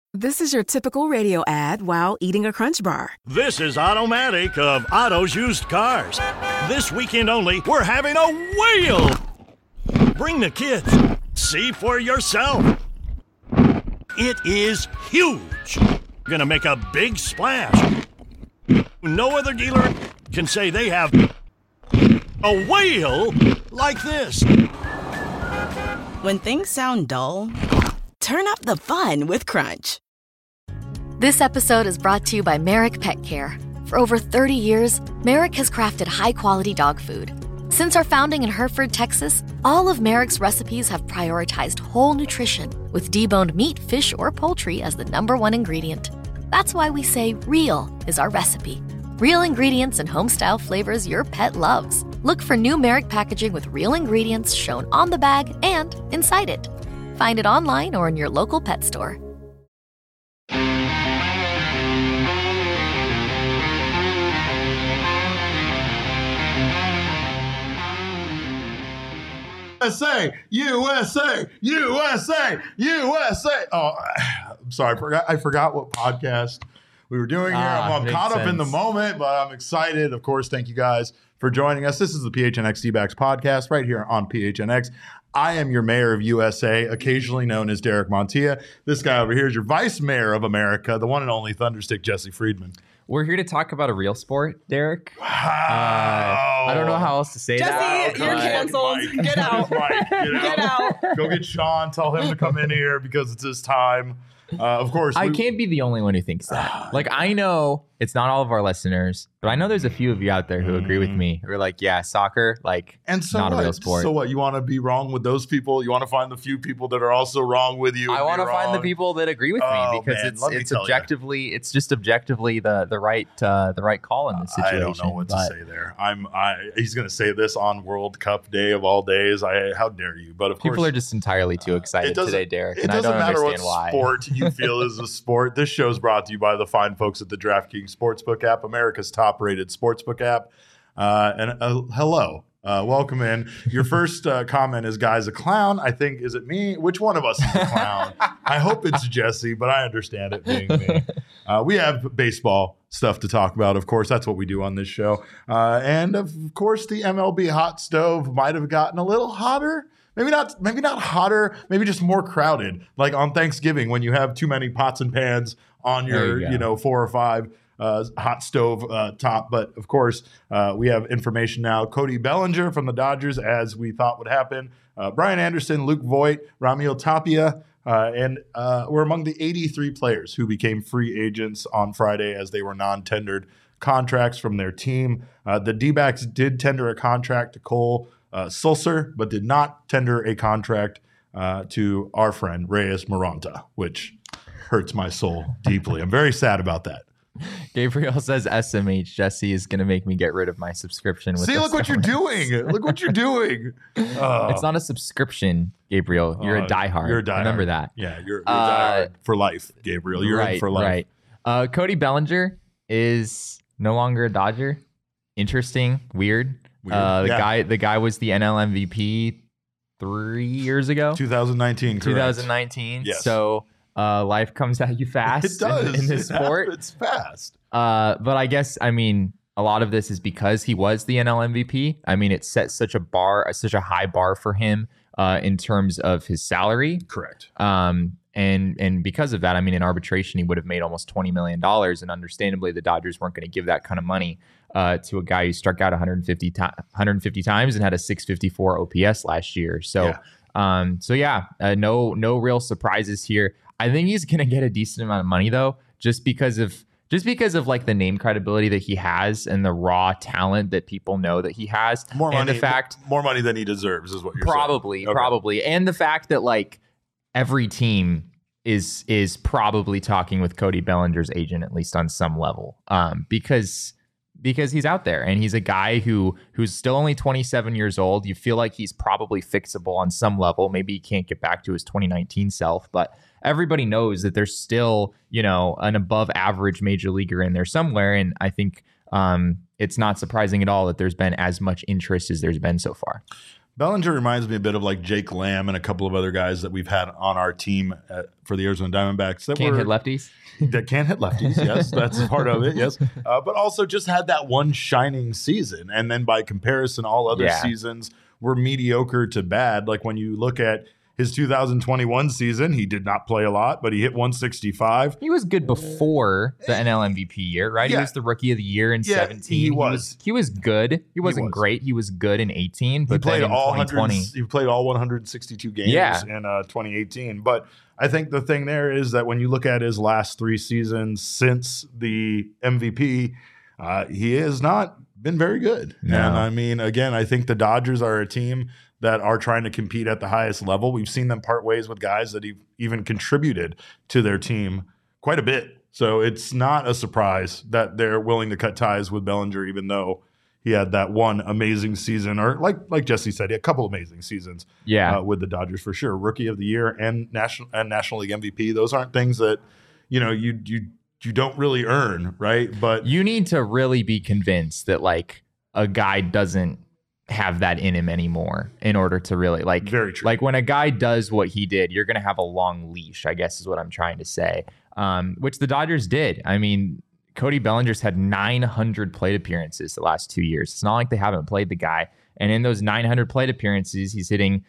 This is your typical radio ad while eating a Crunch Bar. This is Automatic of Otto's Used Cars. This weekend only, we're having a whale. Bring the kids. See for yourself. It is huge. Gonna make a big splash. No other dealer can say they have a whale like this. When things sound dull, turn up the fun with Crunch. This episode is brought to you by Merrick Pet Care. For over 30 years, Merrick has crafted high-quality dog food. Since our founding in Hereford, Texas, all of Merrick's recipes have prioritized whole nutrition, with deboned meat, fish, or poultry as the #1 ingredient. That's why we say real is our recipe. Real ingredients and home-style flavors your pet loves. Look for new Merrick packaging with real ingredients shown on the bag and inside it. Find it online or in your local pet store. USA, USA, USA, USA. Oh, I'm sorry. I forgot what podcast we were doing here. I'm caught up in the moment, but I'm excited. Of course, thank you guys for joining us. This is the PHNX D-Backs podcast right here on PHNX. I am your mayor of USA, occasionally known as Derek Montilla. This guy over here is your vice mayor of America, the one and only Thunderstick Jesse Friedman. We're here to talk about a real sport, Derek. Wow. I don't know how else to say that. Jesse, you're canceled. Mike. Get out. Get out. Go get Sean. Tell him to come in here because it's his time. Of course. I can't be the only one who thinks that. Like, I know it's not all of our listeners, but I know there's a few of you out there who agree with me, who are like, yeah, soccer, like, and so not what? a real sport. So what? You want to be wrong with those people? You want to find the few people that are also wrong with you? I want to find the people that agree with me because it's objectively, it's just objectively the right call in this situation. I don't know what to say there. He's going to say this on World Cup Day of all days. How dare you? But of course, people are just entirely too excited today, Derek. It doesn't matter what why. sport you feel is a sport. This show is brought to you by the fine folks at the DraftKings Sportsbook app, America's top-rated sportsbook app. Hello. Welcome in. Your first comment is, guy's a clown. I think, is it me? Which one of us is a clown? I hope it's Jesse, but I understand it being me. We have baseball stuff to talk about. Of course, that's what we do on this show. And of course, the MLB hot stove might have gotten a little hotter. Maybe not hotter, maybe just more crowded. Like on Thanksgiving when you have too many pots and pans on your 4 or 5 hot stove top. But of course, we have information now. Cody Bellinger from the Dodgers, as we thought would happen. Brian Anderson, Luke Voit, Ramil Tapia, and were among the 83 players who became free agents on Friday as they were non-tendered contracts from their team. The D-backs did tender a contract to Cole Sulser, but did not tender a contract to our friend Reyes Moronta, which hurts my soul deeply. I'm very sad about that. Gabriel says SMH. Jesse is going to make me get rid of my subscription. See, look what you're doing. Look what you're doing. It's not a subscription, Gabriel. You're a diehard. You're a diehard. Remember that. Yeah, you're a diehard for life, Gabriel. You're in for life. Right. Cody Bellinger is no longer a Dodger. Interesting. Weird. The guy was the NL MVP 3 years ago. 2019. Correct. 2019. Yes. So life comes at you fast. It does. in this sport. It's fast. But I guess, a lot of this is because he was the NL MVP. It set such a high bar for him in terms of his salary. Correct. And because of that, in arbitration, he would have made almost $20 million. And understandably, the Dodgers weren't going to give that kind of money to a guy who struck out 150 times and had a 654 OPS last year. So, no real surprises here. I think he's going to get a decent amount of money, though, just because of like the name credibility that he has and the raw talent that people know that he has. More money than he deserves is what you're saying. Probably. And the fact that like every team is probably talking with Cody Bellinger's agent, at least on some level, because he's out there and he's a guy who's still only 27 years old. You feel like he's probably fixable on some level. Maybe he can't get back to his 2019 self, but everybody knows that there's still, an above average major leaguer in there somewhere. And I think it's not surprising at all that there's been as much interest as there's been so far. Bellinger reminds me a bit of like Jake Lamb and a couple of other guys that we've had on our team for the Arizona Diamondbacks that Can't hit lefties. That can't hit lefties. Yes, that's part of it. Yes, but also just had that one shining season, and then by comparison, all other seasons were mediocre to bad. Like when you look at his 2021 season, he did not play a lot, but he hit 165. He was good before the NL MVP year, right? Yeah. He was the rookie of the year in 17. He was good. He wasn't great. He was good in 18, but he played then in all 2020. He played all 162 games in 2018. But I think the thing there is that when you look at his last 3 seasons since the MVP, he has not been very good. No. And I mean, again, I think the Dodgers are a team that are trying to compete at the highest level. We've seen them part ways with guys that even contributed to their team quite a bit. So it's not a surprise that they're willing to cut ties with Bellinger, even though he had that one amazing season, or like Jesse said, he had a couple amazing seasons with the Dodgers for sure. Rookie of the year and National League MVP. Those aren't things that, you don't really earn, right? But you need to really be convinced that like a guy doesn't have that in him anymore in order to really very true. Like when a guy does what he did, you're going to have a long leash, I guess is what I'm trying to say, which the Dodgers did. I mean, Cody Bellinger's had 900 plate appearances the last 2 years. It's not like they haven't played the guy. And in those 900 plate appearances, he's hitting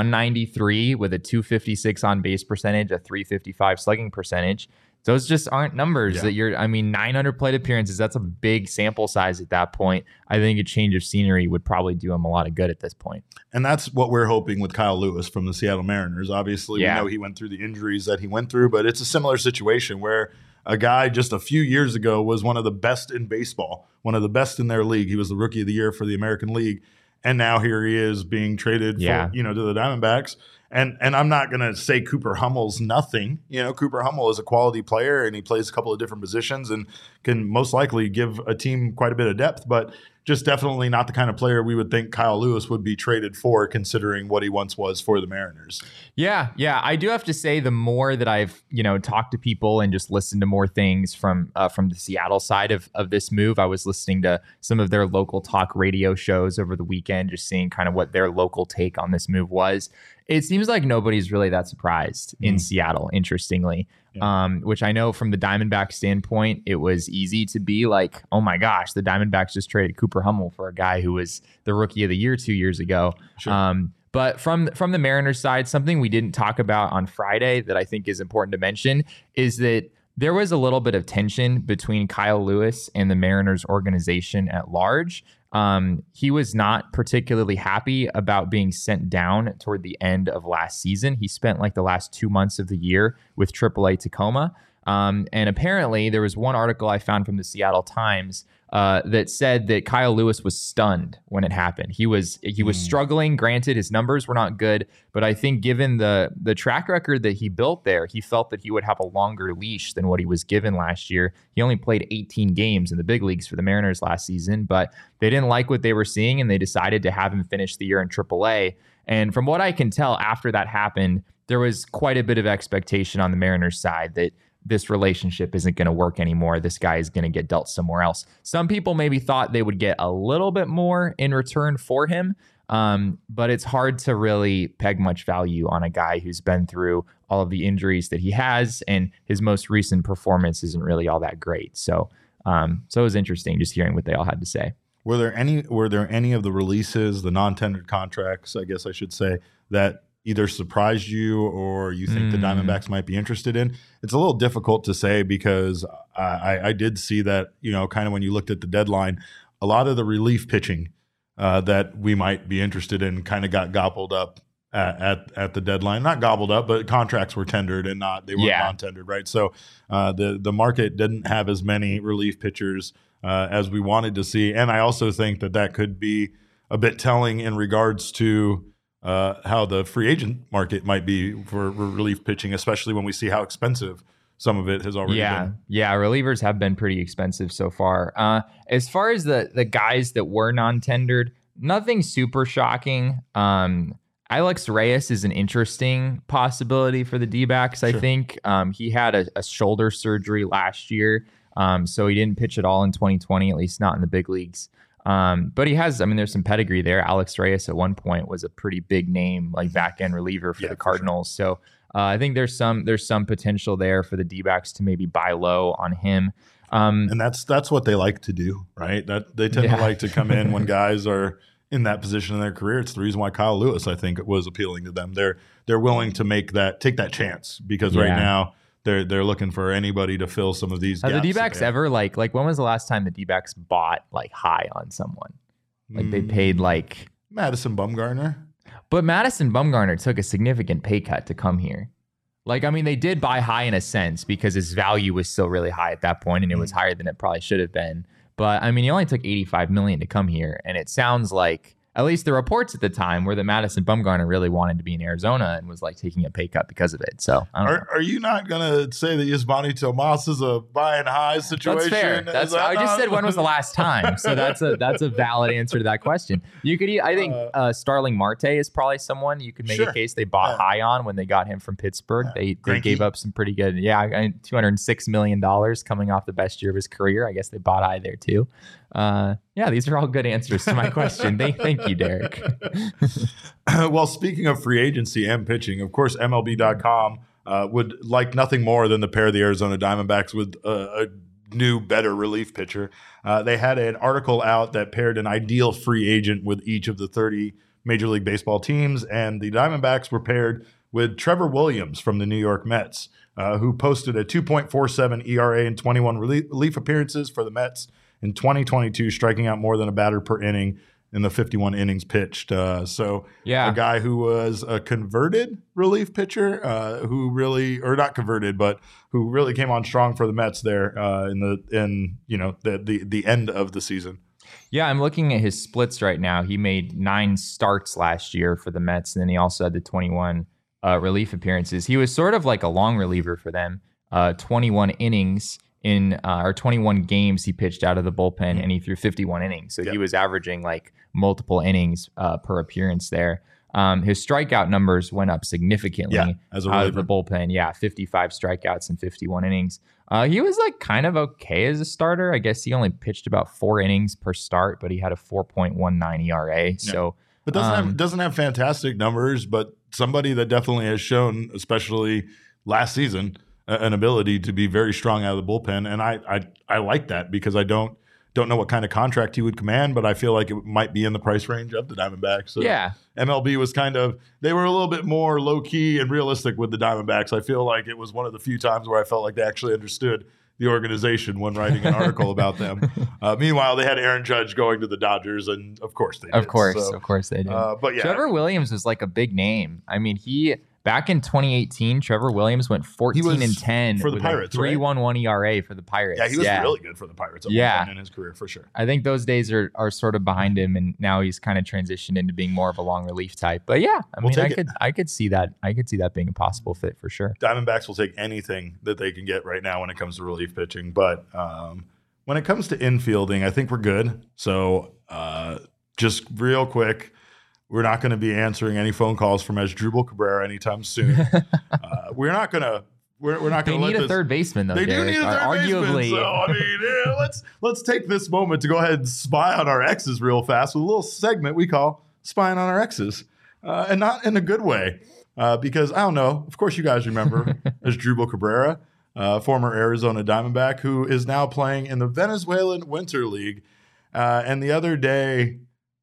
193 with a 256 on base percentage, a 355 slugging percentage. Those just aren't numbers that 900 plate appearances, that's a big sample size at that point. I think a change of scenery would probably do him a lot of good at this point. And that's what we're hoping with Kyle Lewis from the Seattle Mariners. Obviously, we know he went through the injuries that he went through, but it's a similar situation where a guy just a few years ago was one of the best in baseball, one of the best in their league. He was the Rookie of the Year for the American League. And now here he is being traded to the Diamondbacks. And I'm not going to say Cooper Hummel's nothing. Cooper Hummel is a quality player, and he plays a couple of different positions and can most likely give a team quite a bit of depth, but just definitely not the kind of player we would think Kyle Lewis would be traded for, considering what he once was for the Mariners. Yeah. I do have to say, the more that I've talked to people and just listened to more things from the Seattle side of this move, I was listening to some of their local talk radio shows over the weekend, just seeing kind of what their local take on this move was. It seems like nobody's really that surprised in Seattle, interestingly. Which I know from the Diamondback standpoint, it was easy to be like, oh my gosh, the Diamondbacks just traded Cooper Hummel for a guy who was the Rookie of the Year 2 years ago. Sure. But from the Mariners side, something we didn't talk about on Friday that I think is important to mention is that there was a little bit of tension between Kyle Lewis and the Mariners organization at large. He was not particularly happy about being sent down toward the end of last season. He spent like the last 2 months of the year with AAA Tacoma. And apparently there was one article I found from the Seattle Times that said that Kyle Lewis was stunned when it happened. He was struggling. Granted, his numbers were not good, but I think given the track record that he built there, he felt that he would have a longer leash than what he was given last year. He only played 18 games in the big leagues for the Mariners last season, but they didn't like what they were seeing, and they decided to have him finish the year in AAA. And from what I can tell, after that happened, there was quite a bit of expectation on the Mariners side that this relationship isn't going to work anymore. This guy is going to get dealt somewhere else. Some people maybe thought they would get a little bit more in return for him, but it's hard to really peg much value on a guy who's been through all of the injuries that he has, and his most recent performance isn't really all that great. So it was interesting just hearing what they all had to say. Were there any of the releases, the non-tendered contracts, I guess I should say, that either surprised you or you think the Diamondbacks might be interested in? It's a little difficult to say because I did see that, kind of when you looked at the deadline, a lot of the relief pitching that we might be interested in kind of got gobbled up at the deadline. Not gobbled up, but contracts were tendered and they weren't non-tendered, right? So the market didn't have as many relief pitchers as we wanted to see. And I also think that could be a bit telling in regards to how the free agent market might be for relief pitching, especially when we see how expensive some of it has already been. Yeah, relievers have been pretty expensive so far. As far as the guys that were non-tendered, nothing super shocking. Alex Reyes is an interesting possibility for the D-backs, sure. I think. He had a shoulder surgery last year, so he didn't pitch at all in 2020, at least not in the big leagues. But he has, I mean, there's some pedigree there. Alex Reyes at one point was a pretty big name, like back end reliever for the Cardinals. So I think there's some potential there for the D-backs to maybe buy low on him. And that's what they like to do, right? That they tend to like to come in when guys are in that position in their career. It's the reason why Kyle Lewis, I think, was appealing to them. They're willing to take that chance because right now they're looking for anybody to fill some of these gaps. Have the D-backs ever like when was the last time the D-backs bought like high on someone? Like they paid like Madison Bumgarner. But Madison Bumgarner took a significant pay cut to come here. Like, I mean, they did buy high in a sense because his value was still really high at that point, and it was higher than it probably should have been. But I mean, he only took $85 million to come here, and it sounds like, at least the reports at the time, were that Madison Bumgarner really wanted to be in Arizona and was like taking a pay cut because of it. So I don't know. Are you not gonna say that Yasmani Tomas is a buying high situation? That's fair. I just said when was the last time, so that's a valid answer to that question. You could, I think, Starling Marte is probably someone you could make a case they bought high on when they got him from Pittsburgh. They gave up some pretty good, $206 million coming off the best year of his career. I guess they bought high there too. These are all good answers to my question. Thank you, Derek. Well, speaking of free agency and pitching, of course, MLB.com would like nothing more than to pair the Arizona Diamondbacks with a new, better relief pitcher. They had an article out that paired an ideal free agent with each of the 30 Major League Baseball teams, and the Diamondbacks were paired with Trevor Williams from the New York Mets, who posted a 2.47 ERA in 21 relief appearances for the Mets in 2022, striking out more than a batter per inning in the 51 innings pitched. A guy who was a converted relief pitcher, who not converted, but who really came on strong for the Mets there in the end of the season. Yeah, I'm looking at his splits right now. He made 9 starts last year for the Mets, and then he also had the 21 relief appearances. He was sort of like a long reliever for them. 21 innings or 21 games he pitched out of the bullpen, and he threw 51 innings. So he was averaging like multiple innings per appearance there. His strikeout numbers went up significantly as a out of the bullpen. 55 strikeouts in 51 innings. He was like kind of okay as a starter. I guess he only pitched about 4 innings per start, but he had a 4.19 ERA. Yeah. So, but doesn't have fantastic numbers, but somebody that definitely has shown, especially last season, an ability to be very strong out of the bullpen. And I like that because I don't know what kind of contract he would command, but I feel like it might be in the price range of the Diamondbacks. So MLB was they were a little bit more low key and realistic with the Diamondbacks. I feel like it was one of the few times where I felt like they actually understood the organization when writing an article about them. Meanwhile, they had Aaron Judge going to the Dodgers, and of course they did. Of course they did. But Trevor Williams was like a big name. I mean, back in 2018, Trevor Williams went 14-10 for the Pirates, 3.11 ERA for the Pirates. Yeah, he was really good for the Pirates in his career for sure. I think those days are sort of behind him, and now he's kind of transitioned into being more of a long relief type. But I could see that. I could see that being a possible fit for sure. Diamondbacks will take anything that they can get right now when it comes to relief pitching, but when it comes to infielding, I think we're good. So just real quick. We're not going to be answering any phone calls from Asdrubal Cabrera anytime soon. We're not going to. We're not going to. They need a third baseman, though. They do need a third baseman. So I mean, let's take this moment to go ahead and spy on our exes real fast with a little segment we call "Spying on Our Exes," and not in a good way, because I don't know. Of course, you guys remember Asdrubal Cabrera, former Arizona Diamondback, who is now playing in the Venezuelan Winter League, and the other day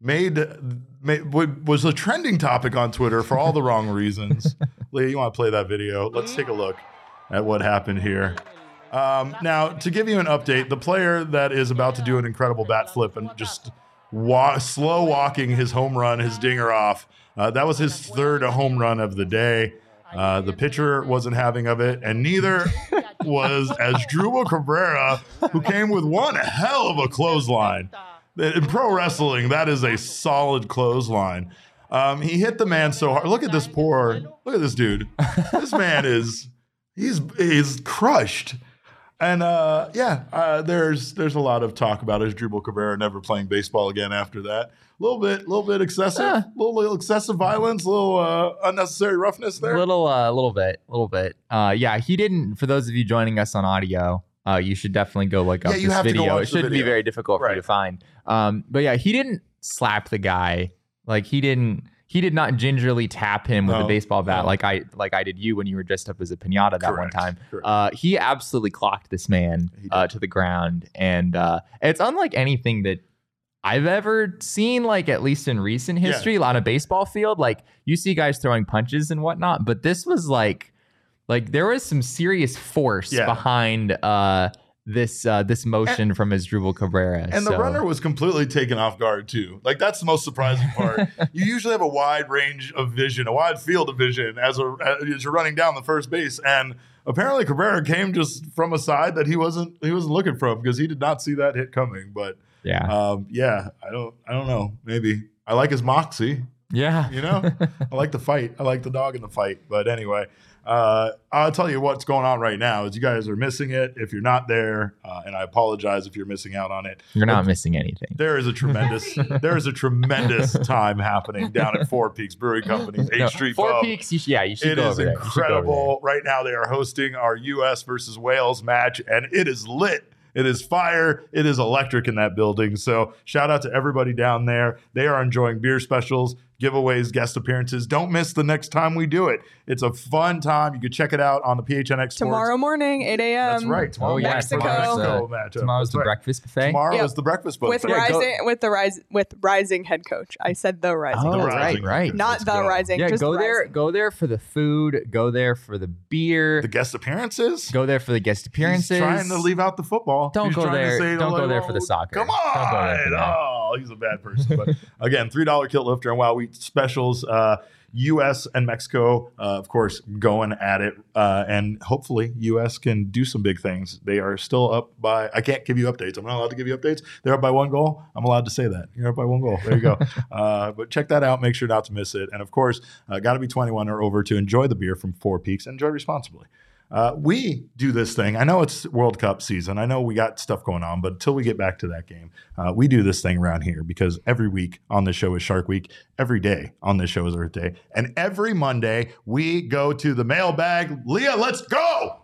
was a trending topic on Twitter for all the wrong reasons. Lee, you want to play that video? Let's take a look at what happened here. Now, to give you an update, the player that is about to do an incredible bat flip and just slow walking his home run, his dinger off, that was his third home run of the day. The pitcher wasn't having of it, and neither was Asdrubal Cabrera, who came with one hell of a clothesline. In pro wrestling, that is a solid clothesline. He hit the man so hard. Look at this dude. This man he's crushed. And there's a lot of talk about Asdrubal Cabrera never playing baseball again after that. A little bit excessive, little excessive violence, a little unnecessary roughness there. Little bit. He didn't. For those of you joining us on audio, You should definitely go look up you this have to go video. watch It the shouldn't be video. very difficult for you to find. But yeah, he didn't slap the guy. Like he did not gingerly tap him with a baseball bat like I did you when you were dressed up as a piñata that one time. He absolutely clocked this man to the ground, and it's unlike anything that I've ever seen, like at least in recent history on a baseball field. Like you see guys throwing punches and whatnot, but this was like there was some serious force behind this motion from Asdrubal Cabrera. And the runner was completely taken off guard too. Like that's the most surprising part. You usually have a wide range of vision, a wide field of vision as you're running down the first base, and apparently Cabrera came just from a side that he wasn't looking from, because he did not see that hit coming. But I don't know. Maybe I like his moxie. Yeah, I like the fight. I like the dog in the fight. But anyway, I'll tell you what's going on right now is you guys are missing it if you're not there, and I apologize if you're missing out on it. You're not missing anything. There is a tremendous time happening down at Four Peaks Brewing Company's 8th Street Four Pub. Peaks, you should go over there. It is incredible. Right now they are hosting our U.S. versus Wales match, and it is lit. It is fire. It is electric in that building. So shout out to everybody down there. They are enjoying beer specials, giveaways, guest appearances. Don't miss the next time we do it. It's a fun time. You can check it out on the PHNX Sports. Tomorrow morning, 8 a.m. That's right. Tomorrow, Mexico. Tomorrow's the breakfast buffet. Tomorrow is the breakfast buffet. With Rising head coach. I said the Rising. Oh, coach. right. Not the Rising. Yeah, just go there. Rising. Go there for the food. Go there for the beer. The guest appearances. Go there for the guest appearances. He's trying to leave out the football. Don't go there. Don't go there for the soccer. Come on. Don't go there for that. Oh, he's a bad person. But again, $3 kilt lifter and Wow Wheat specials. U.S. and Mexico, of course, going at it. And hopefully U.S. can do some big things. They are still up by, I can't give you updates. I'm not allowed to give you updates. They're up by 1 goal. I'm allowed to say that. You're up by 1 goal. There you go. But check that out. Make sure not to miss it. And of course, got to be 21 or over to enjoy the beer from Four Peaks. Enjoy responsibly. We do this thing. I know it's World Cup season. I know we got stuff going on, but until we get back to that game, we do this thing around here because every week on this show is Shark Week. Every day on this show is Earth Day. And every Monday we go to the mailbag. Leah, let's go.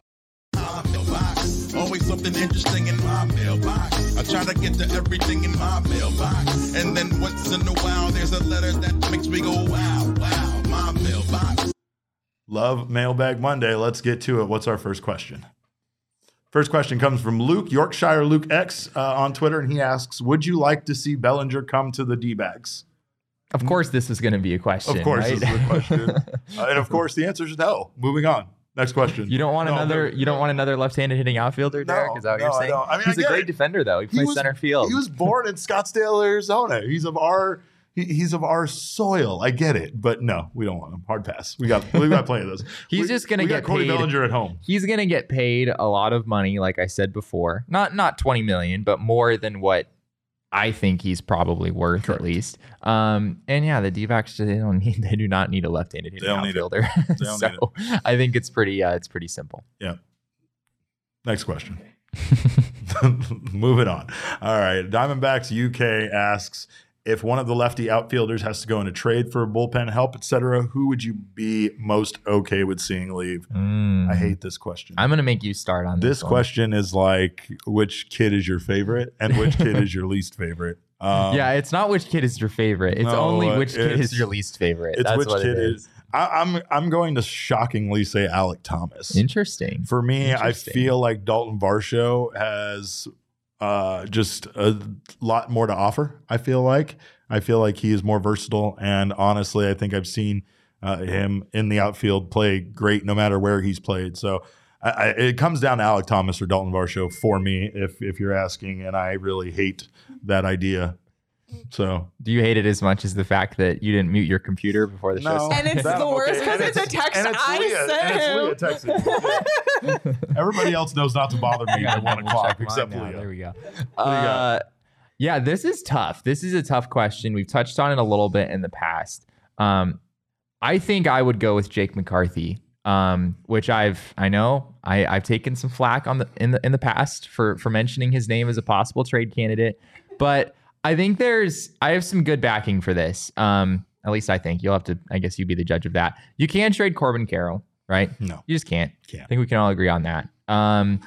Always something interesting in my mailbox. I try to get to everything in my mailbox. And then once in a while, there's a letter that makes me go, wow, wow, my mailbox. Love Mailbag Monday. Let's get to it. What's our first question? First question comes from Luke, Yorkshire Luke X on Twitter, and he asks, would you like to see Bellinger come to the D-backs? Of course this is going to be a question, Of course right? this is a question. And of course the answer is no. Moving on. Next question. You don't want another left-handed hitting outfielder, Derek? Is that what you're saying? I mean, he's a great defender, though. He plays center field. He was born in Scottsdale, Arizona. He's of our soil. I get it, but no, we don't want him. Hard pass. We got plenty of those. He's just going to get Cody paid. Bellinger at home. He's going to get paid a lot of money, like I said before. Not 20 million, but more than what I think he's probably worth. Correct. At least. And yeah, the D-backs they do not need a left-handed hitting outfielder. So I think it's pretty simple. Yeah. Next question. Moving on. All right. Diamondbacks UK asks, if one of the lefty outfielders has to go in a trade for bullpen help, etc., who would you be most okay with seeing leave? I hate this question. I'm going to make you start on this one. Question is like, which kid is your favorite and which kid is your least favorite? Yeah, it's not which kid is your favorite. It's only which kid is your least favorite. It's That's which what kid it is. I'm going to shockingly say Alek Thomas. Interesting. For me, I feel like Dalton Varsho has just a lot more to offer. I feel like he is more versatile, and honestly, I think I've seen him in the outfield play great no matter where he's played. So it comes down to Alek Thomas or Dalton Varsho for me, if you're asking, and I really hate that idea. So, do you hate it as much as the fact that you didn't mute your computer before the show started? And it's the worst because it's a text I sent him. Everybody else knows not to bother me at 1 o'clock except Leah. There we go. Yeah, this is tough. This is a tough question. We've touched on it a little bit in the past. I think I would go with Jake McCarthy, which I've taken some flack in the past for mentioning his name as a possible trade candidate, but I think I have some good backing for this. At least I think. You'll have to, I guess you'd be the judge of that. You can't trade Corbin Carroll, right? No. You just can't. I think we can all agree on that.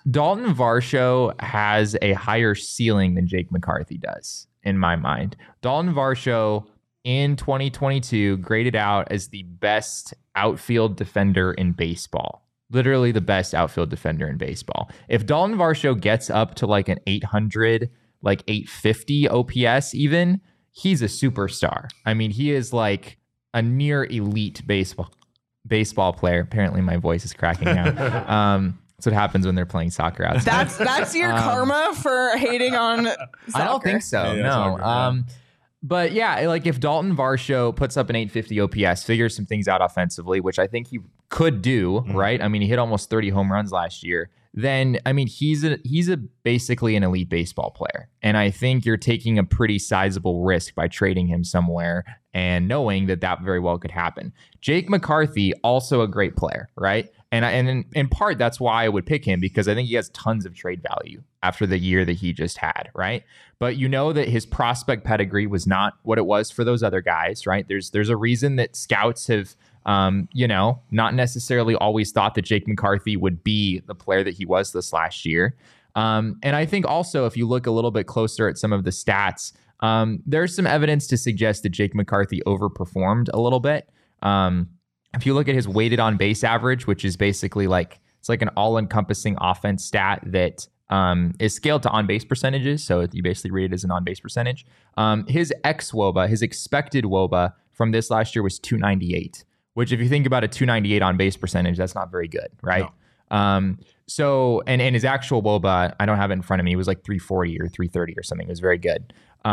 Dalton Varsho has a higher ceiling than Jake McCarthy does, in my mind. Dalton Varsho in 2022 graded out as the best outfield defender in baseball. Literally the best outfield defender in baseball. If Dalton Varsho gets up to like an 800, like 850 OPS even, he's a superstar. I mean, he is like a near elite baseball player. Apparently my voice is cracking now. That's what happens when they're playing soccer outside. That's your karma for hating on soccer. I don't think so. Yeah, no. soccer, But yeah, like if Dalton Varsho puts up an 850 OPS, figures some things out offensively, which I think he could do, right? I mean, he hit almost 30 home runs last year. Then, I mean, he's a basically an elite baseball player. And I think you're taking a pretty sizable risk by trading him somewhere and knowing that very well could happen. Jake McCarthy, also a great player, right? And in part, that's why I would pick him, because I think he has tons of trade value after the year that he just had, right? But you know that his prospect pedigree was not what it was for those other guys, right? There's a reason that scouts have, not necessarily always thought that Jake McCarthy would be the player that he was this last year. And I think also, if you look a little bit closer at some of the stats, there's some evidence to suggest that Jake McCarthy overperformed a little bit. If you look at his weighted on base average, which is basically it's like an all-encompassing offense stat that is scaled to on-base percentages. So you basically read it as an on-base percentage. His xWOBA, his expected WOBA from this last year was 298, which if you think about a 298 on-base percentage, that's not very good, right? No. So his actual WOBA, I don't have it in front of me, it was like 340 or 330 or something. It was very good.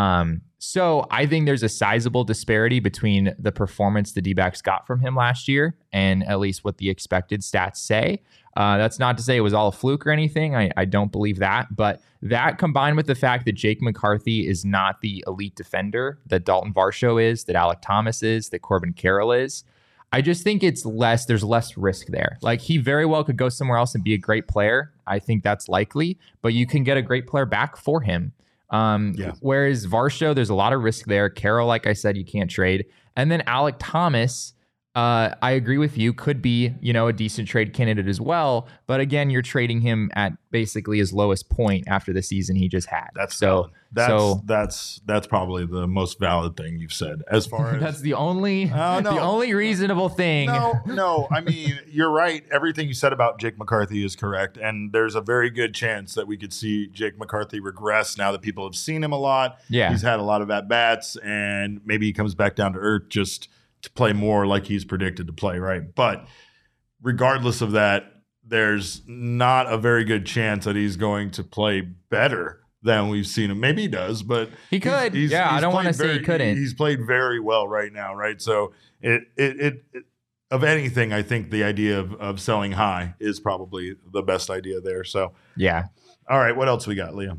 So I think there's a sizable disparity between the performance the D-backs got from him last year and at least what the expected stats say. That's not to say it was all a fluke or anything. I don't believe that. But that combined with the fact that Jake McCarthy is not the elite defender that Dalton Varsho is, that Alek Thomas is, that Corbin Carroll is, I just think there's less risk there. Like, he very well could go somewhere else and be a great player. I think that's likely, but you can get a great player back for him. Whereas Varsho, there's a lot of risk there. Carroll, like I said, you can't trade. And then Alek Thomas, I agree with you, could be, a decent trade candidate as well. But again, you're trading him at basically his lowest point after the season he just had. That's probably the most valid thing you've said. As far as that's the only the only reasonable thing. No. I mean, you're right. Everything you said about Jake McCarthy is correct, and there's a very good chance that we could see Jake McCarthy regress now that people have seen him a lot. Yeah, he's had a lot of at bats, and maybe he comes back down to earth just to play more like he's predicted to play, right? But regardless of that, there's not a very good chance that he's going to play better than we've seen him. Maybe he does, but he could. I don't want to say he couldn't. He's played very well right now, right? So it of anything, I think the idea of selling high is probably the best idea there. So yeah. All right, what else we got, Liam?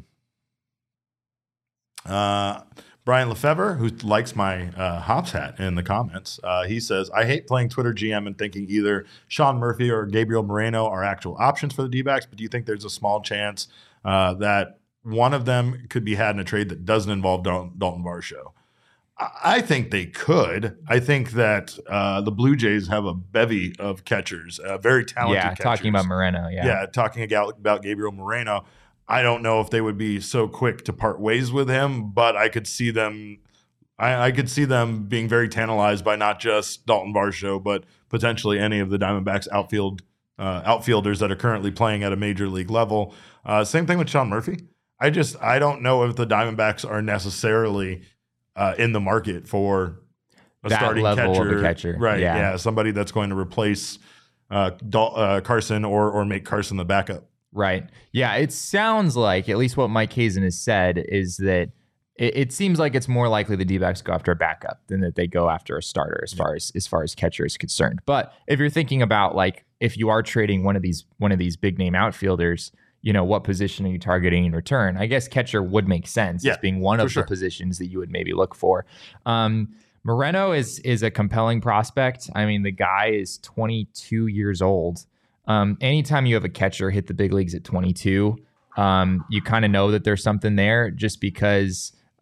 Brian Lefevre, who likes my Hops hat in the comments, he says, I hate playing Twitter GM and thinking either Sean Murphy or Gabriel Moreno are actual options for the D-backs, but do you think there's a small chance that one of them could be had in a trade that doesn't involve Dalton Varsho? I think they could. I think that the Blue Jays have a bevy of catchers, very talented catchers. Talking about Moreno, talking about Gabriel Moreno. I don't know if they would be so quick to part ways with him, but I could see them. I could see them being very tantalized by not just Dalton Varsho, but potentially any of the Diamondbacks outfielders that are currently playing at a major league level. Same thing with Sean Murphy. I don't know if the Diamondbacks are necessarily in the market for a that starting level of a catcher. Right? Yeah, somebody that's going to replace Carson or make Carson the backup. Right. Yeah, it sounds like, at least what Mike Hazen has said, is that it seems like it's more likely the D-backs go after a backup than that they go after a starter as far as catcher is concerned. But if you're thinking about, like, if you are trading one of these big name outfielders, what position are you targeting in return? I guess catcher would make sense as being one of the positions that you would maybe look for. Moreno is a compelling prospect. I mean, the guy is 22 years old. Anytime you have a catcher hit the big leagues at 22, you kind of know that there's something there, just because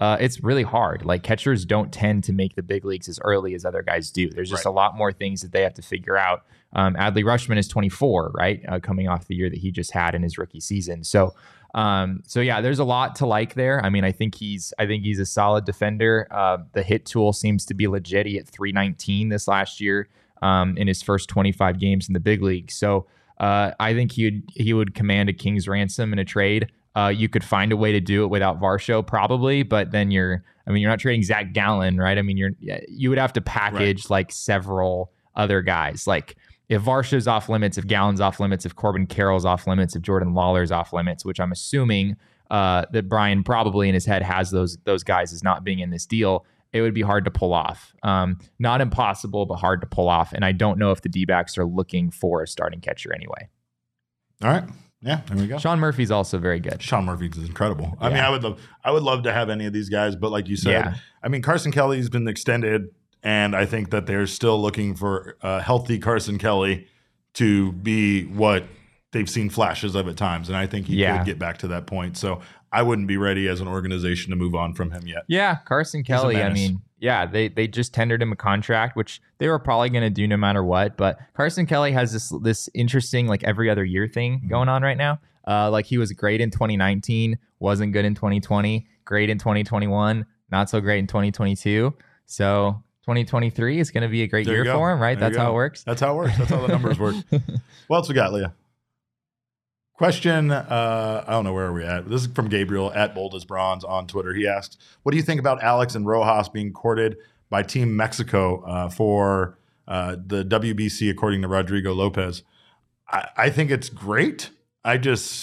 it's really hard. Like catchers don't tend to make the big leagues as early as other guys do. There's just a lot more things that they have to figure out. Adley Rutschman is 24, right? Coming off the year that he just had in his rookie season. So yeah, there's a lot to like there. I mean, I think he's a solid defender. The hit tool seems to be legit. He hit 319 this last year in his first 25 games in the big league. So I think he would command a king's ransom in a trade. You could find a way to do it without Varsho probably, but then you're not trading Zach Gallen, right? I mean, you would have to package like several other guys. Like if Varsho's off limits, if Gallen's off limits, if Corbin Carroll's off limits, if Jordan Lawler's off limits, which I'm assuming that Brian probably in his head has those guys as not being in this deal, it would be hard to pull off. Not impossible, but hard to pull off. And I don't know if the D-backs are looking for a starting catcher anyway. All right. Yeah, there we go. Sean Murphy's also very good. Sean Murphy's incredible. I mean, I would love to have any of these guys, but like you said, I mean, Carson Kelly's been extended, and I think that they're still looking for a healthy Carson Kelly to be what they've seen flashes of at times, and I think he could get back to that point. So I wouldn't be ready as an organization to move on from him yet. Yeah, Carson Kelly, I mean, they just tendered him a contract, which they were probably going to do no matter what. But Carson Kelly has this interesting like every other year thing going on right now. Like he was great in 2019, wasn't good in 2020, great in 2021, not so great in 2022. So 2023 is going to be a great year for him, right? That's how it works. That's how it works. That's how the numbers work. What else we got, Leah? Question, I don't know where are we at. This is from Gabriel at Bold as Bronze on Twitter. He asks, what do you think about Alex and Rojas being courted by Team Mexico for the WBC, according to Rodrigo Lopez? I think it's great. I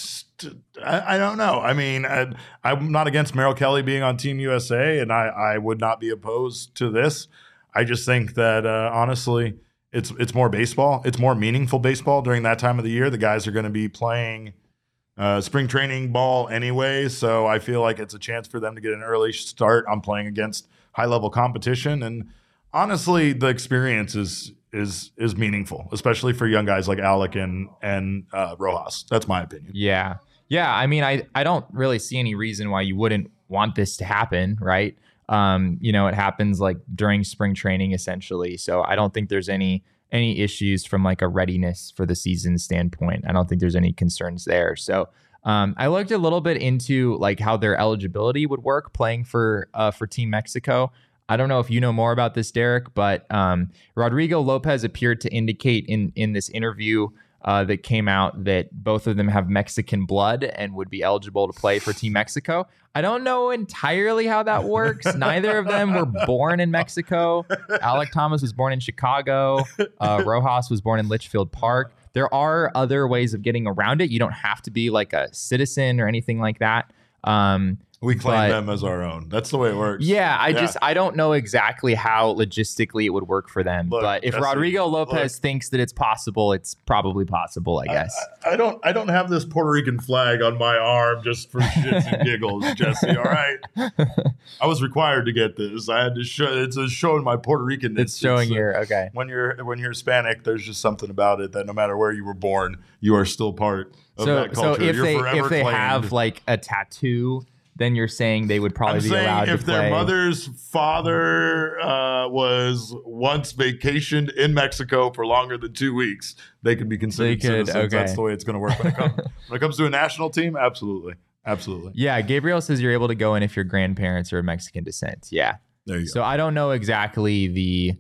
don't know. I mean, I'm not against Merrill Kelly being on Team USA, and I would not be opposed to this. I just think that, honestly, it's more baseball. It's more meaningful baseball during that time of the year. The guys are going to be playing spring training ball anyway, so I feel like it's a chance for them to get an early start on playing against high-level competition. And honestly, the experience is meaningful, especially for young guys like Alec and Rojas. That's my opinion. Yeah. I mean, I don't really see any reason why you wouldn't want this to happen, right? It happens like during spring training essentially. So I don't think there's any issues from like a readiness for the season standpoint. I don't think there's any concerns there. So I looked a little bit into like how their eligibility would work playing for Team Mexico. I don't know if you know more about this, Derek, but Rodrigo Lopez appeared to indicate in this interview that came out that both of them have Mexican blood and would be eligible to play for Team Mexico. I don't know entirely how that works. Neither of them were born in Mexico. Alec Thomas was born in Chicago. Rojas was born in Litchfield Park. There are other ways of getting around it. You don't have to be like a citizen or anything like that. We claim them as our own. That's the way it works. Yeah, I don't know exactly how logistically it would work for them. But if Rodrigo Lopez thinks that it's possible, it's probably possible, I guess. I don't have this Puerto Rican flag on my arm just for shits and giggles, Jesse. All right. I was required to get this. I had to show. It's showing my Puerto Rican. It's showing your okay. When you're Hispanic, there's just something about it that no matter where you were born, you are still part of that culture. So if they have like a tattoo, then you're saying they would probably be allowed to play. If their mother's father was once vacationed in Mexico for longer than 2 weeks, they could be considered citizens. Okay. That's the way it's going to work when it comes to a national team. Absolutely. Yeah, Gabriel says you're able to go in if your grandparents are of Mexican descent. Yeah. There you go. So I don't know exactly the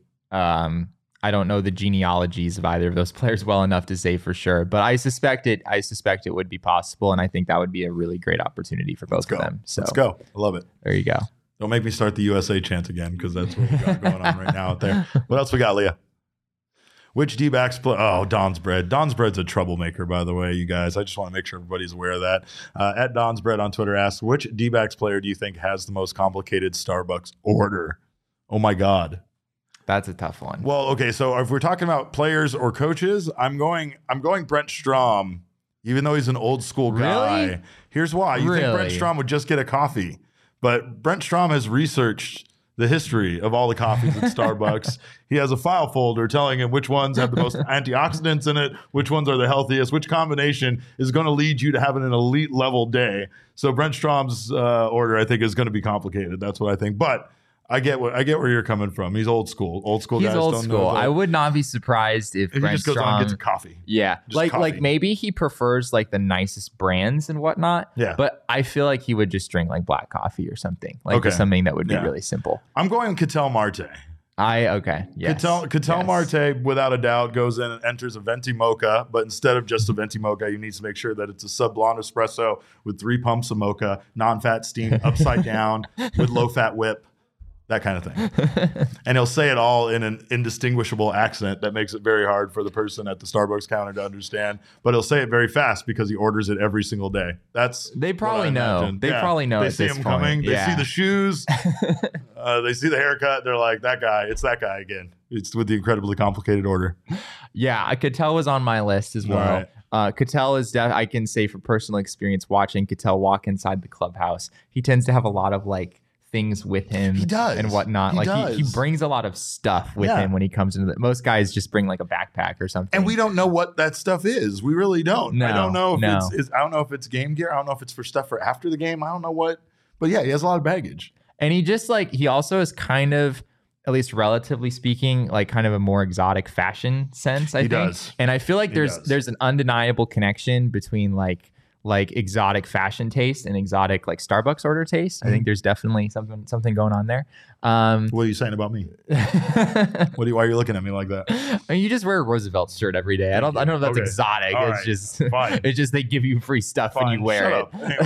genealogies of either of those players well enough to say for sure, but I suspect it would be possible, and I think that would be a really great opportunity for both of them. So let's go. I love it. There you go. Don't make me start the USA chant again, because that's what we got going on right now out there. What else we got, Leah? Which D-backs play? Oh, Don's Bread. Don's Bread's a troublemaker, by the way, you guys. I just want to make sure everybody's aware of that. At Don's Bread on Twitter asks, which D-backs player do you think has the most complicated Starbucks order? Oh my God. That's a tough one. Well, okay, so if we're talking about players or coaches, I'm going Brent Strom, even though he's an old school guy. Really? Here's why. You think Brent Strom would just get a coffee, but Brent Strom has researched the history of all the coffees at Starbucks. He has a file folder telling him which ones have the most antioxidants in it, which ones are the healthiest, which combination is going to lead you to having an elite level day. So Brent Strom's order, I think, is going to be complicated. That's what I think. But I get where you're coming from. He's old school. Old school guys old don't school. know. I would not be surprised if he Brent just goes Strom, on and gets a coffee. Yeah, Just coffee. like maybe he prefers like the nicest brands and whatnot. Yeah. But I feel like he would just drink like black coffee or something, like Okay. something that would be Yeah. really simple. I'm going Ketel Marte. Yes. Ketel Yes. Marte, without a doubt, goes in and enters a venti mocha, but instead of just a venti mocha, you need to make sure that it's a sub blonde espresso with 3 pumps of mocha, non-fat steam, upside down with low-fat whip, that kind of thing. And he'll say it all in an indistinguishable accent that makes it very hard for the person at the Starbucks counter to understand, but he'll say it very fast because he orders it every single day. They probably what I know. imagine. They probably know They at see this him point. coming. They Yeah. see the shoes. They see the haircut. They're like, that guy. It's that guy again. It's with the incredibly complicated order. Yeah, Ketel was on my list as well. Right. Ketel is, I can say from personal experience, watching Ketel walk inside the clubhouse, he tends to have a lot of like things with him. He does. And whatnot. He brings a lot of stuff with Yeah. him when he comes into most guys just bring like a backpack or something. And we don't know what that stuff is. We really don't. I don't know if I don't know if it's game gear. I don't know if it's for stuff for after the game. I don't know what. But yeah, he has a lot of baggage. And he just like, he also is kind of, at least relatively speaking, like kind of a more exotic fashion sense, I think. Does. And I feel like does. there's an undeniable connection between like exotic fashion taste and exotic like Starbucks order taste. I think there's definitely something going on there. What are you saying about me? Why are you looking at me like that? I mean, you just wear a Roosevelt shirt every day. I don't know if that's Okay. exotic. All It's right. just Fine. it's just they give you free stuff when you wear Shut it.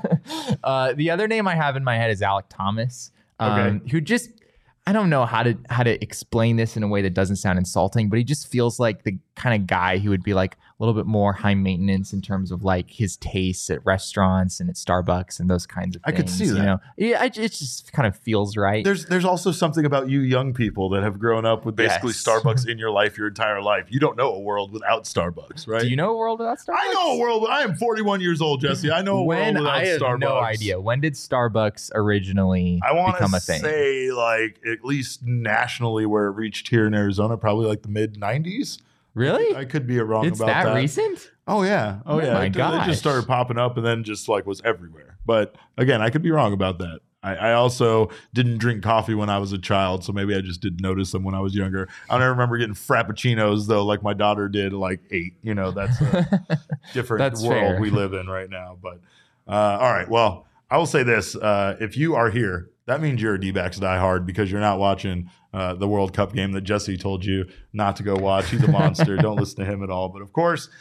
up. Anyway. The other name I have in my head is Alec Thomas, Okay. who just, I don't know how to explain this in a way that doesn't sound insulting, but he just feels like the kind of guy who would be like a little bit more high maintenance in terms of like his tastes at restaurants and at Starbucks and those kinds of things. I could see you that. know? Yeah, it just kind of feels right. There's also something about you young people that have grown up with basically Yes. Starbucks in your life your entire life. You don't know a world without Starbucks, right? Do you know a world without Starbucks? I know a world. I am 41 years old, Jesse. I know a world without I have Starbucks. no idea. When did Starbucks originally I want become to a thing? say like at least nationally where it reached here in Arizona, probably like the mid 90s. Really? I could be wrong It's about that. recent? Oh yeah. Oh yeah. my It gosh. just started popping up and then just like was everywhere. But again, I could be wrong about that. I also didn't drink coffee when I was a child, so maybe I just didn't notice them when I was younger. I don't remember getting frappuccinos though, like my daughter did, like 8. You know, that's a different That's world fair. we live in right now. But all right, well, I will say this: if you are here, that means you're a D-backs diehard because you're not watching the World Cup game that Jesse told you not to go watch. He's a monster. Don't listen to him at all. But of course,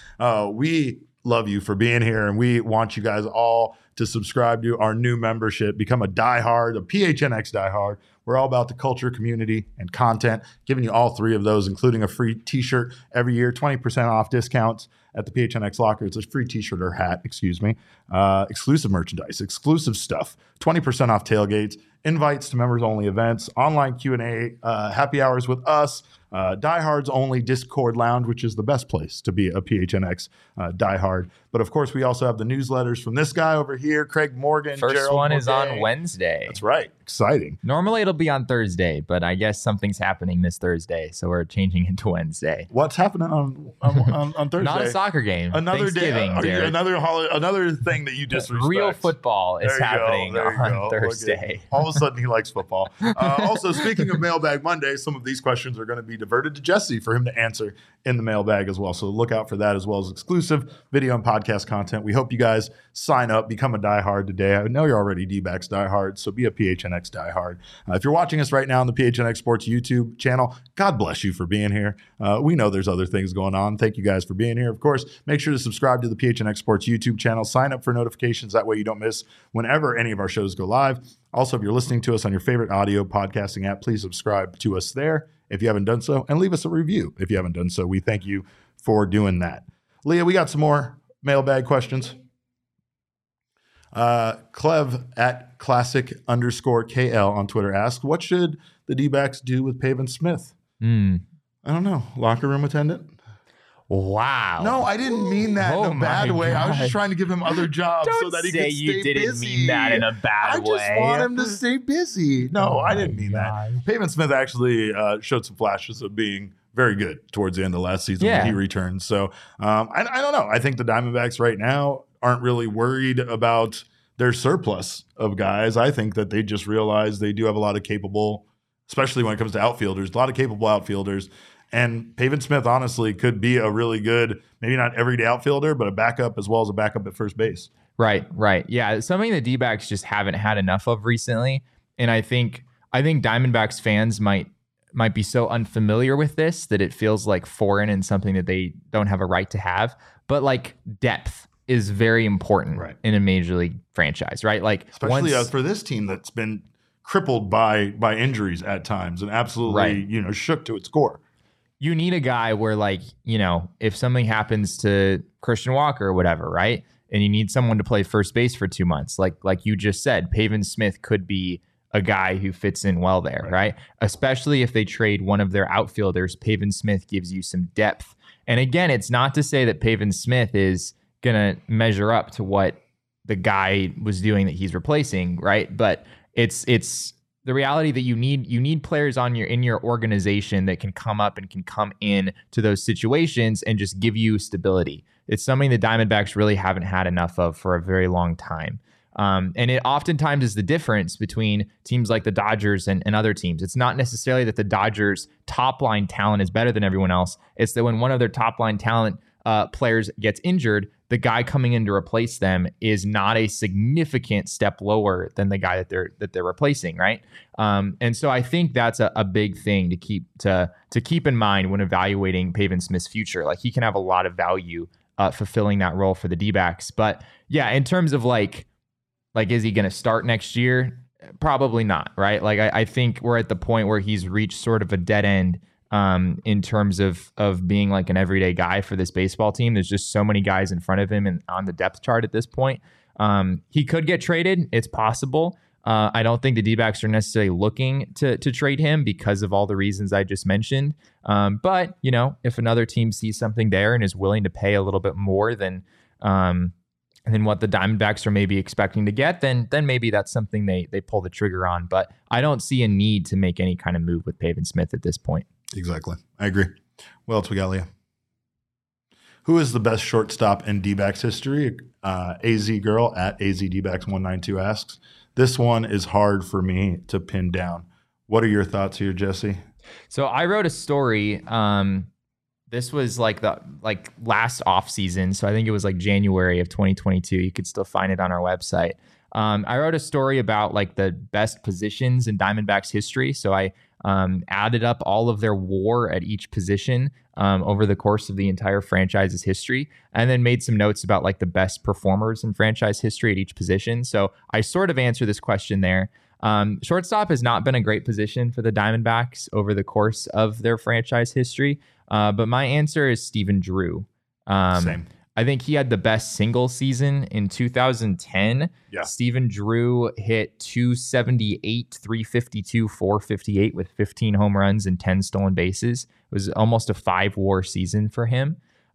we love you for being here, and we want you guys all to subscribe to our new membership, become a diehard, a PHNX diehard. We're all about the culture, community, and content, giving you all 3 of those, including a free t-shirt every year, 20% off discounts at the PHNX locker. It's a free t-shirt or hat, excuse me. Exclusive merchandise, exclusive stuff, 20% off tailgates, invites to members-only events, online Q&A, happy hours with us, diehards only Discord lounge, which is the best place to be a PHNX diehard. But of course, we also have the newsletters from this guy over here, Craig Morgan. First Gerald one is Morgan. on Wednesday. That's right. Exciting. Normally it'll be on Thursday, but I guess something's happening this Thursday, so we're changing it to Wednesday. What's happening on Thursday? Not a soccer game. Another day. Thanksgiving, Derek. Another thing that you disrespect. Real football is There you go, happening there you on go. Look at- Thursday. All of a sudden, he likes football. Also, speaking of Mailbag Monday, some of these questions are going to be diverted to Jesse for him to answer in the mailbag as well. So look out for that, as well as exclusive video and podcast content. We hope you guys sign up, become a diehard today. I know you're already D-backs diehard, so be a PHNX diehard. If you're watching us right now on the PHNX Sports YouTube channel, God bless you for being here. We know there's other things going on. Thank you guys for being here. Of course, make sure to subscribe to the PHNX Sports YouTube channel. Sign up for notifications. That way you don't miss whenever any of our shows go live. Also, if you're listening to us on your favorite audio podcasting app, please subscribe to us there if you haven't done so, and leave us a review if you haven't done so. We thank you for doing that. Leah, we got some more mailbag questions. Clev at classic_KL on Twitter asks, what should the D-backs do with Pavin Smith? I don't know. Locker room attendant? Wow. No, I didn't mean that in a bad way. I was just trying to give him other jobs so that he could stay busy. You didn't mean that in a bad way. I just want him to stay busy. No, I didn't mean that. Pavin Smith actually showed some flashes of being very good towards the end of last season when he returned. So I don't know. I think the Diamondbacks right now aren't really worried about their surplus of guys. I think that they just realize they do have a lot of capable, especially when it comes to outfielders, a lot of capable outfielders. And Pavin Smith, honestly, could be a really good, maybe not everyday outfielder, but a backup as well as a backup at first base. Right. Yeah, something the D-backs just haven't had enough of recently. And I think Diamondbacks fans might be so unfamiliar with this that it feels like foreign and something that they don't have a right to have. But like depth is very important in a major league franchise, right? Like especially for this team that's been crippled by injuries at times and absolutely shook to its core. You need a guy where, like, if something happens to Christian Walker or whatever, right? And you need someone to play first base for 2 months. Like you just said, Pavin Smith could be a guy who fits in well there, right? Especially if they trade one of their outfielders, Pavin Smith gives you some depth. And again, it's not to say that Pavin Smith is going to measure up to what the guy was doing that he's replacing, right? But it's the reality that you need players in your organization that can come up and can come in to those situations and just give you stability. It's something the Diamondbacks really haven't had enough of for a very long time. And it oftentimes is the difference between teams like the Dodgers and other teams. It's not necessarily that the Dodgers' top line talent is better than everyone else. It's that when one of their top line talent players gets injured, the guy coming in to replace them is not a significant step lower than the guy that they're replacing, right? And so I think that's a big thing to keep in mind when evaluating Pavin Smith's future. Like, he can have a lot of value fulfilling that role for the D-backs. But yeah, in terms of like is he going to start next year? Probably not, right? Like I think we're at the point where he's reached sort of a dead end in terms of being like an everyday guy for this baseball team. There's just so many guys in front of him and on the depth chart at this point. He could get traded. It's possible. I don't think the D-backs are necessarily looking to trade him because of all the reasons I just mentioned. But, if another team sees something there and is willing to pay a little bit more than what the Diamondbacks are maybe expecting to get, then maybe that's something they pull the trigger on. But I don't see a need to make any kind of move with Pavin Smith at this point. Exactly. I agree. What else we got, Leah? Who is the best shortstop in D-backs history? AZ Girl at AZDbacks192 asks. This one is hard for me to pin down. What are your thoughts here, Jesse? So I wrote a story. This was like last off season. So I think it was like January of 2022. You could still find it on our website. I wrote a story about like the best positions in Diamondbacks history. So I added up all of their WAR at each position over the course of the entire franchise's history, and then made some notes about like the best performers in franchise history at each position. So I sort of answer this question there. Shortstop has not been a great position for the Diamondbacks over the course of their franchise history, but my answer is Stephen Drew. Same. I think he had the best single season in 2010. Yeah. Stephen Drew hit 278, 352, 458 with 15 home runs and 10 stolen bases. It was almost a 5-WAR season for him.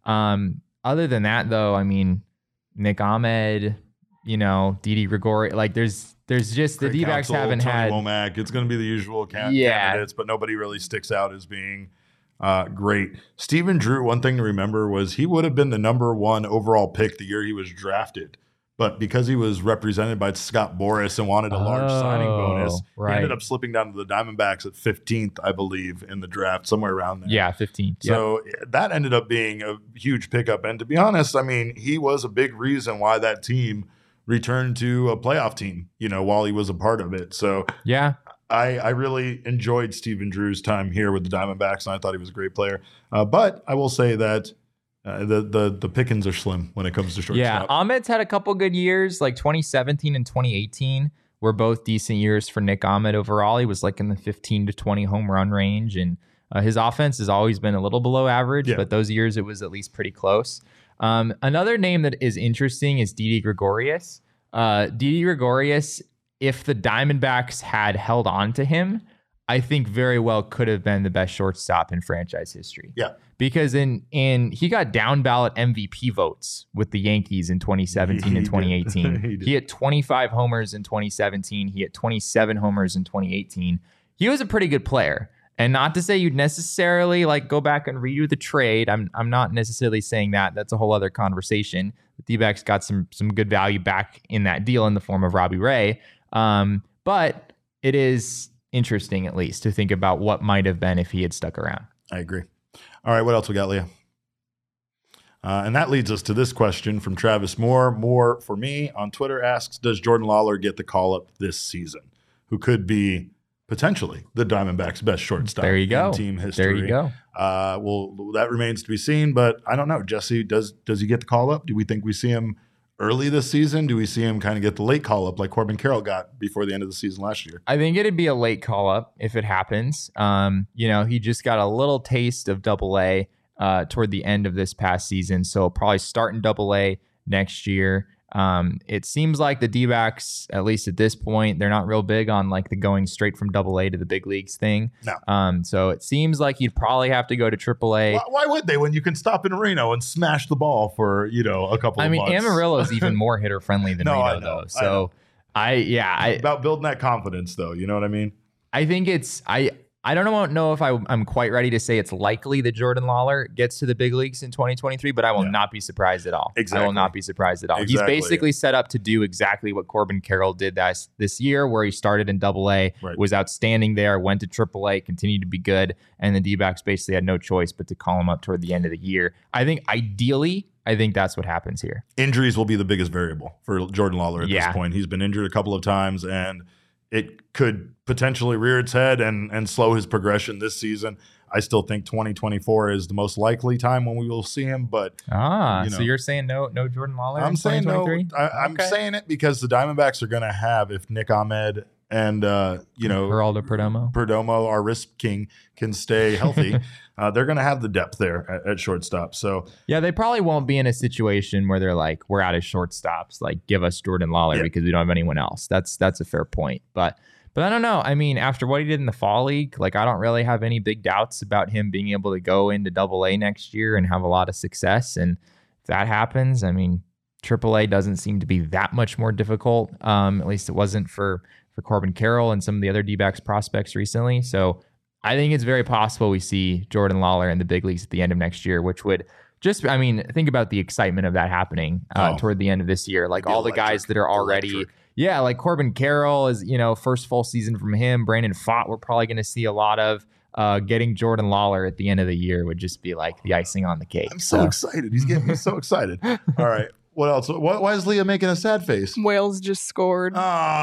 Other than that, though, I mean, Nick Ahmed, Didi Gregorius, like there's just the D-backs haven't Tony had. Womack. It's going to be the usual candidates, but nobody really sticks out as being great. Stephen Drew, one thing to remember was he would have been the number 1 overall pick the year he was drafted. But because he was represented by Scott Boras and wanted a large signing bonus, he ended up slipping down to the Diamondbacks at 15th, I believe, in the draft, somewhere around there. Yeah, 15th. So that ended up being a huge pickup. And to be honest, I mean, he was a big reason why that team returned to a playoff team, while he was a part of it. So yeah. I really enjoyed Stephen Drew's time here with the Diamondbacks, and I thought he was a great player. But I will say that the pickings are slim when it comes to shortstop. Yeah, Ahmed's had a couple good years, like 2017 and 2018 were both decent years for Nick Ahmed overall. He was like in the 15 to 20 home run range, and his offense has always been a little below average, but those years it was at least pretty close. Another name that is interesting is Didi Gregorius. Didi Gregorius, if the Diamondbacks had held on to him, I think very well could have been the best shortstop in franchise history. Yeah. Because he got down ballot MVP votes with the Yankees in 2017 and 2018. He hit 25 homers in 2017. He hit 27 homers in 2018. He was a pretty good player. And not to say you'd necessarily like go back and redo the trade. I'm not necessarily saying that. That's a whole other conversation. The D-backs got some good value back in that deal in the form of Robbie Ray. But it is interesting, at least, to think about what might have been if he had stuck around. I agree. All right, what else we got, Leah? And that leads us to this question from Travis Moore. Moore, for me, on Twitter asks, does Jordan Lawlar get the call-up this season? Who could be potentially the Diamondbacks' best shortstop there you go. in team history. There you go. Well, that remains to be seen, but I don't know. Jesse, does he get the call-up? Do we think we see him early this season? Do we see him kind of get the late call-up like Corbin Carroll got before the end of the season last year? I think it'd be a late call-up if it happens. He just got a little taste of Double-A toward the end of this past season, so probably start in Double-A next year. It seems like the D-backs, at least at this point, they're not real big on like the going straight from Double-A to the big leagues thing. No. So it seems like you'd probably have to go to Triple-A. Why would they when you can stop in Reno and smash the ball for, a couple of months? Amarillo's even more hitter friendly than Reno, though. So about building that confidence, though. You know what I mean? I think I don't know if I'm quite ready to say it's likely that Jordan Lawlar gets to the big leagues in 2023, but I will not be surprised at all. Exactly. I will not be surprised at all. Exactly. He's basically set up to do exactly what Corbin Carroll did this year, where he started in Double-A, was outstanding there, went to Triple-A, continued to be good, and the D-backs basically had no choice but to call him up toward the end of the year. I think that's what happens here. Injuries will be the biggest variable for Jordan Lawlar at this point. He's been injured a couple of times, and it could potentially rear its head and slow his progression this season. I still think 2024 is the most likely time when we will see him. But so you're saying no Jordan Lawlar? I'm saying no. I'm Okay. saying it because the Diamondbacks are going to have, if Nick Ahmed and Geraldo Perdomo, our wrist king, can stay healthy, they're going to have the depth there at shortstop. So yeah, they probably won't be in a situation where they're like, we're out of shortstops, like give us Jordan Lawlar because we don't have anyone else. That's a fair point. But I don't know. I mean, after what he did in the fall league, like I don't really have any big doubts about him being able to go into Double-A next year and have a lot of success. And if that happens, I mean, Triple-A doesn't seem to be that much more difficult. At least it wasn't for Corbin Carroll and some of the other D-backs prospects recently. So I think it's very possible we see Jordan Lawlar in the big leagues at the end of next year, which would think about the excitement of that happening toward the end of this year. Like all the guys that are already, like Corbin Carroll is, first full season from him. Brandon Pfaadt, we're probably going to see a lot of. Getting Jordan Lawlar at the end of the year would just be like the icing on the cake. I'm so excited. He's getting me so excited. All right. What else? Why is Leah making a sad face? Wales just scored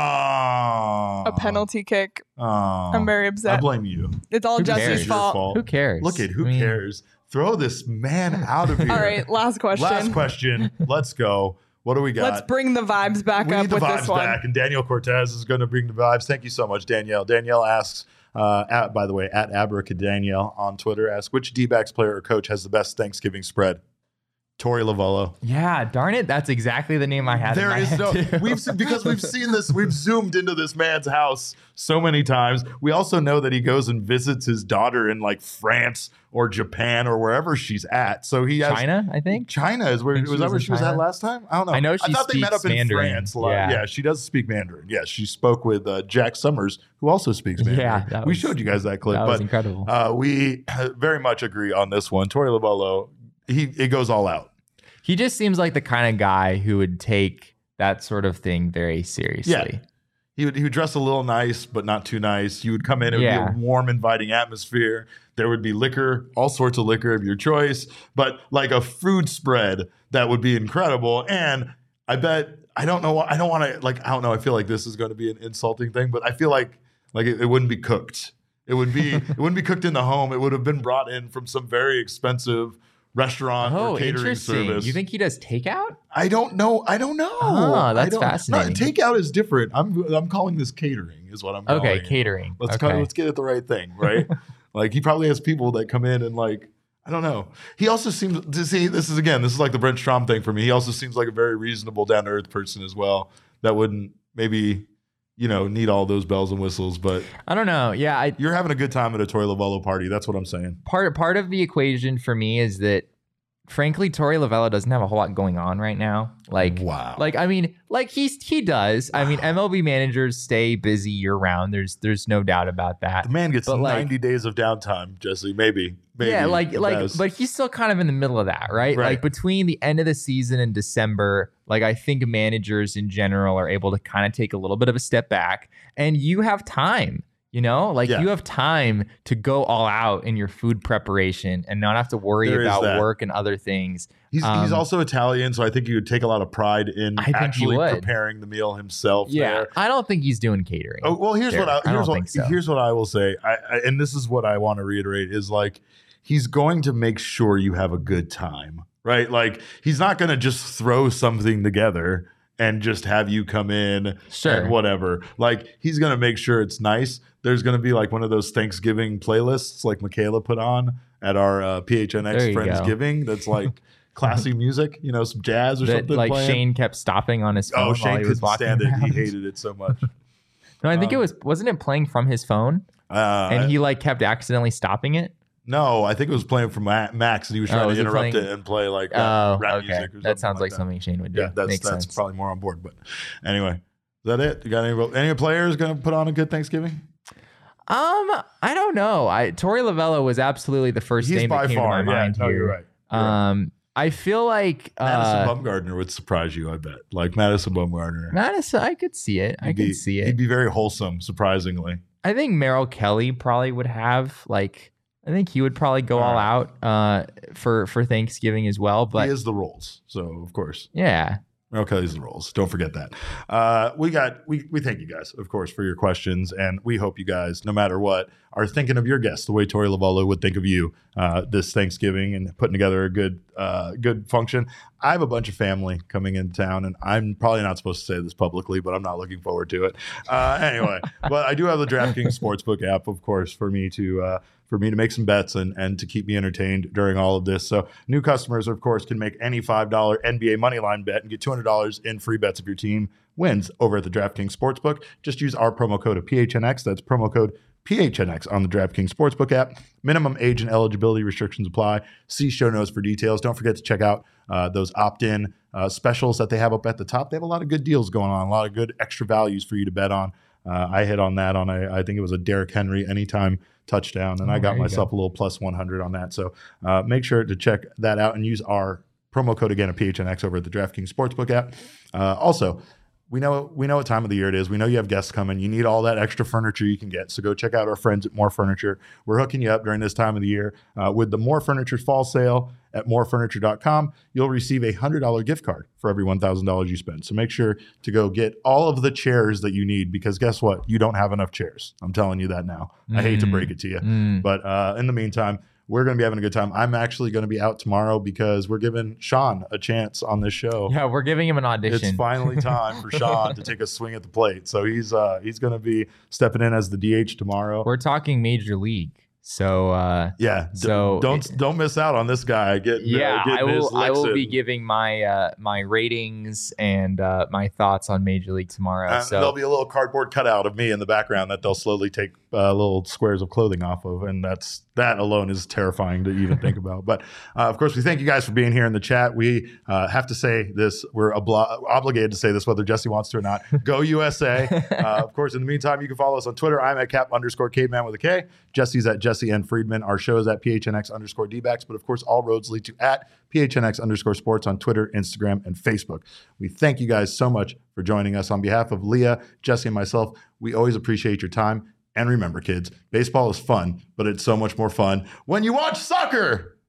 a penalty kick. I'm very upset. I blame you. It's all Jesse's fault. Who cares? Look at who cares. Throw this man out of here. All right, last question. Let's go. What do we got? Let's bring the vibes back up with this one. Back, and Daniel Cortez is going to bring the vibes. Thank you so much, Danielle. Danielle asks, by the way, at Abracadanielle on Twitter, asks, which D-backs player or coach has the best Thanksgiving spread? Torey Lovullo. Yeah, darn it. That's exactly the name I had. There is no, because we've seen this, we've zoomed into this man's house so many times. We also know that he goes and visits his daughter in like France or Japan or wherever she's at. So he has China, I think. China is where, was that where she was at last time? I don't know. I know I thought they met up in France. Yeah, she does speak Mandarin. Yes, she spoke with Jack Summers, who also speaks Mandarin. Yeah, we showed you guys that clip. That was incredible. We very much agree on this one. Torey Lovullo, it goes all out. He just seems like the kind of guy who would take that sort of thing very seriously. Yeah. He would dress a little nice, but not too nice. You would come in, it would be a warm, inviting atmosphere. There would be liquor, all sorts of liquor of your choice, but like a food spread that would be incredible. And I don't know, I feel like this is going to be an insulting thing, but I feel like it wouldn't be cooked. It wouldn't be cooked in the home. It would have been brought in from some very expensive restaurant or catering service. You think he does takeout? I don't know. Oh, that's fascinating. No, takeout is different. I'm calling this catering is what I'm calling it. Catering. Let's get it the right thing, right? Like he probably has people that come in and like, I don't know. He also seems to see, this is like the Brent Strom thing for me. He also seems like a very reasonable, down-to-earth person as well. That wouldn't maybe, need all those bells and whistles, but I don't know. Yeah, you're having a good time at a Torey Lovullo party. That's what I'm saying. Part of the equation for me is that, frankly, Torey Lovullo doesn't have a whole lot going on right now. Wow. He does. Wow. I mean, MLB managers stay busy year round. There's no doubt about that. The man gets 90 days of downtime, Jesse. Maybe. Yeah, but he's still kind of in the middle of that, right? Like between the end of the season and December, I think managers in general are able to kind of take a little bit of a step back, and you have time. You have time to go all out in your food preparation and not have to worry about work and other things. He's also Italian, so I think he would take a lot of pride in actually preparing the meal himself. Yeah, there. I don't think he's doing catering. Oh, well, here's what I will say, and this is what I want to reiterate is he's going to make sure you have a good time, right? He's not going to just throw something together and just have you come in and whatever. He's going to make sure it's nice. There's going to be one of those Thanksgiving playlists like Michaela put on at our PHNX Friendsgiving. That's classy music, some jazz or something. Playing. Shane kept stopping on his phone while he was walking around. Stand it. He hated it so much. No, I think wasn't it playing from his phone? And he kept accidentally stopping it? No, I think it was playing from Max, and he was trying to interrupt it and play rap music or something. That sounds like something Shane would do. Yeah, that's probably more on board. But anyway, is that it? You got any players going to put on a good Thanksgiving? I don't know. Torey Lovullo was absolutely the first name that came to my mind here. You're right. I feel like Madison Bumgarner would surprise you. I bet, Madison Bumgarner. I could see it. He'd be very wholesome, surprisingly. I think Merrill Kelly probably would have I think he would probably go all out for Thanksgiving as well. But he is the Rolls, so of course. Yeah. Okay, these are the rules. Don't forget that. We thank you guys, of course, for your questions, and we hope you guys, no matter what, are thinking of your guests the way Torey Lovullo would think of you this Thanksgiving and putting together a good function. I have a bunch of family coming into town, and I'm probably not supposed to say this publicly, but I'm not looking forward to it. Anyway, but I do have the DraftKings Sportsbook app, of course, for me to make some bets and to keep me entertained during all of this. So new customers, of course, can make any $5 NBA moneyline bet and get $200 in free bets if your team wins over at the DraftKings Sportsbook. Just use our promo code of PHNX. That's promo code PHNX on the DraftKings Sportsbook app. Minimum age and eligibility restrictions apply. See show notes for details. Don't forget to check out those opt-in specials that they have up at the top. They have a lot of good deals going on, a lot of good extra values for you to bet on. I hit on that I think it was a Derrick Henry anytime touchdown, and I got myself a little plus 100 on that. So make sure to check that out and use our promo code again of PHNX over at the DraftKings Sportsbook app. Also, we know what time of the year it is. We know you have guests coming. You need all that extra furniture you can get. So go check out our friends at More Furniture. We're hooking you up during this time of the year with the More Furniture fall sale at morefurniture.com. You'll receive a $100 gift card for every $1,000 you spend. So make sure to go get all of the chairs that you need, because guess what? You don't have enough chairs. I'm telling you that now. I hate to break it to you. But in the meantime, we're going to be having a good time. I'm actually going to be out tomorrow because we're giving Sean a chance on this show. Yeah, we're giving him an audition. It's finally time for Sean to take a swing at the plate. So he's going to be stepping in as the DH tomorrow. We're talking Major League. So don't miss out on this guy. I will be giving my ratings and my thoughts on Major League tomorrow. So there'll be a little cardboard cutout of me in the background that they'll slowly take little squares of clothing off of, and that alone is terrifying to even think about. But of course, we thank you guys for being here in the chat. We have to say this. We're obligated to say this, whether Jesse wants to or not. Go USA! Of course, in the meantime, you can follow us on Twitter. I'm at Cap_Caveman with a K. Jesse's at Jesse N. Friedman. Our show is at PHNX_DBacks. But of course, all roads lead to at PHNX_sports on Twitter, Instagram, and Facebook. We thank you guys so much for joining us. On behalf of Leah, Jesse, and myself, we always appreciate your time. And remember, kids, baseball is fun, but it's so much more fun when you watch soccer.